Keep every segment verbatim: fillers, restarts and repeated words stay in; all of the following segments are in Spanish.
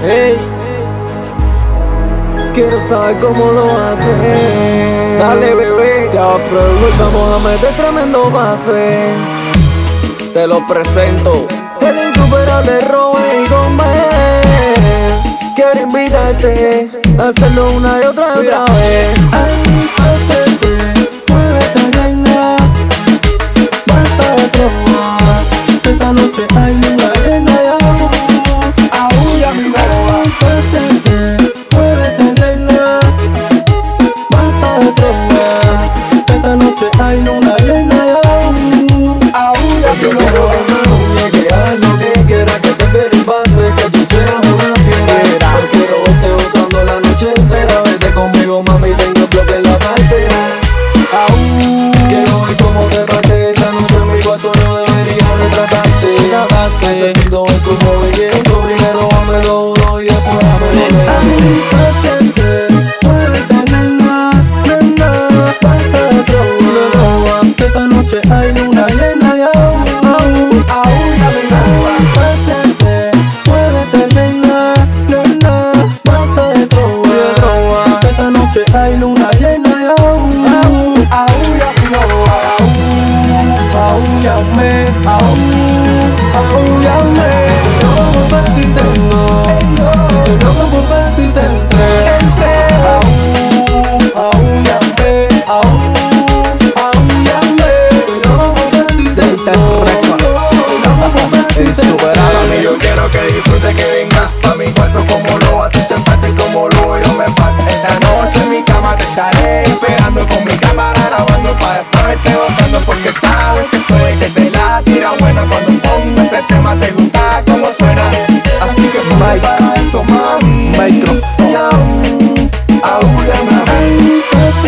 Hey, quiero saber cómo lo haces. Dale, bebé, te aprovecho. Vamos a meter tremendo pase. Te lo presento, el insuperable Robin Gómez. Quiero invitarte a hacerlo una y otra y otra vez. Ay, pásate, muévete, nena. Basta de trabajar. Esta noche hay luna llena de amor. Aúlla mi boba. Pásate, muévete, nena. Basta de trabajar. Esta noche hay luna llena de amor. Aúlla mi boba. Yo quiero que me aúlle, que hagas lo que quieras, que te quede pase, que tú seas una fiera. Yo quiero verte gozando la noche entera. Vete conmigo, mami, tengo el bloque en la cartera. Aún quiero ver cómo te parte esta noche en mi cuarto. No debería retratarte. Necesito ver tu movimiento. Primero dámelo duro y después dámelo lento. Muévete, nena, nena. Basta de trabajar. Esta noche hay luna llena de aún. Aún ya me boba. Muévete, muévete, nena, nena. Basta de trabajar. Esta noche hay luna llena de aún. Aún ya me boba. Aún ya me, aún, aún ya me. Yo como partiste no, yo como partiste entre. Aún, aún ya me, aún, aún ya me. Yo como partiste no, yo como partiste Insuperable, yo quiero que disfrutes, que vengas pa' mi cuarto como lo a ti te empates como lo yo me empato. Esta noche en mi cama te estaré esperando con mi cámara grabando pa' después verte gozando, porque sabes que soy desde la tira buena. Cuando pongo este tema te gusta como suena, así que ponme para esto, mami. Microphone. Aún, aún ya me amé.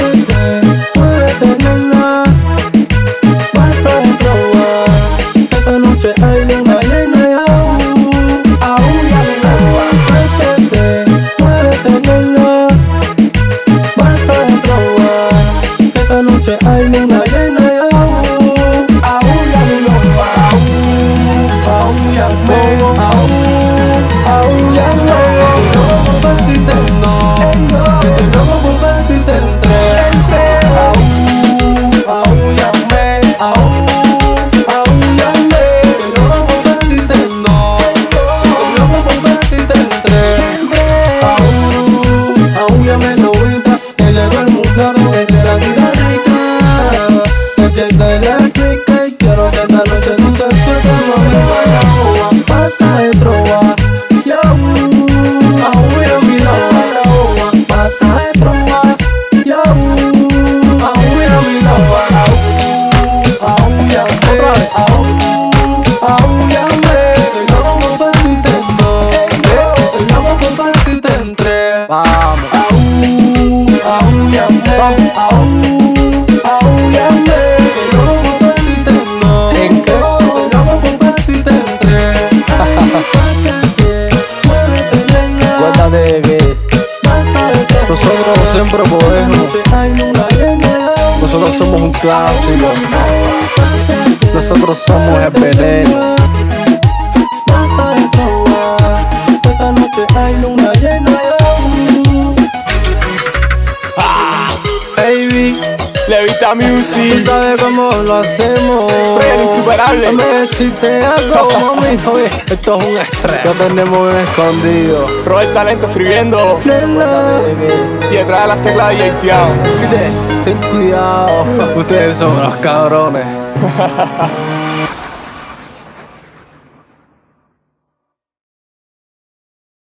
Muévete, nena. Basta de trabajar. Esta noche hay luna llena de aún. Aún ya me boba. Muévete, muévete, nena. Basta de trabajar. Esta noche hay luna llena de aún. Aún ya me boba. Aún ya me, aún, aún ya me. Estoy loco por partirte no, estoy loco por partirte en tres. Aún, aún ya me, aún, aún ya me. Estoy loco por partirte no, estoy loco por partirte en tres. Aún, aún ya me lo grita, que llegó el mundano, que te la tira rica. Que te eléctrica y quiero que esta noche tú te sueltes, mami, vaya boba. Basta de trova, y aún, aún ya mi loba, boba. Basta de trova, y aún, aún ya mi loba, aún, aún ya me, aún, aún ya me. Estoy loco por partirte en dos, estoy loco por partirte en tres. Vamos. Aún, aún ya me, aún, aún ya me. Estoy loco por partirte en dos, estoy loco por partirte en tres. Acuérdate que nosotros siempre podemos. Nosotros somos un clásico. Nosotros somos el veneno. Basta de trabajar. Esta noche hay luna llena de aún. Baby, Levita tú Music. sabes cómo lo hacemos. Soy el insuperable. Dame decirte algo, mami. Oye, esto es un estrés. Lo tenemos bien escondido. Robert Talento escribiendo Nena, y detrás de las teclas de Yateado. ten cuidado. Ustedes son los cabrones.